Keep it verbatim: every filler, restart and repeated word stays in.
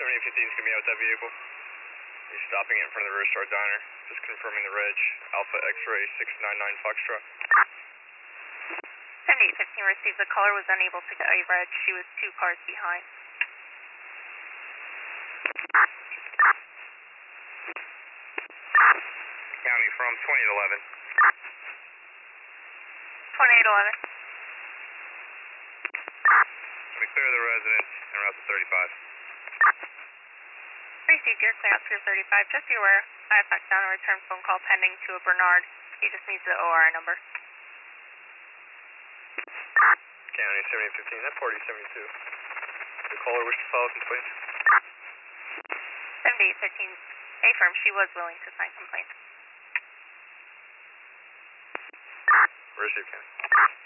seventy fifteen is going to be out with that vehicle. He's stopping it in front of the Rear Star Diner. Just confirming the reg. Alpha X-ray six nine nine Foxtrot. seventy-eight fifteen received the caller, was unable to get a reg. She was two cars behind. County from twenty-eight eleven. twenty-eight eleven. Let me clear the resident and route to thirty-five. Received your clearance through thirty-five. Just be aware, I have back down a return phone call pending to a Bernard. He just needs the O R number. County seventy fifteen, that party seventy-two. The caller wish to file a complaint? seventy-eight fifteen, affirm she was willing to sign complaint. Receive, County.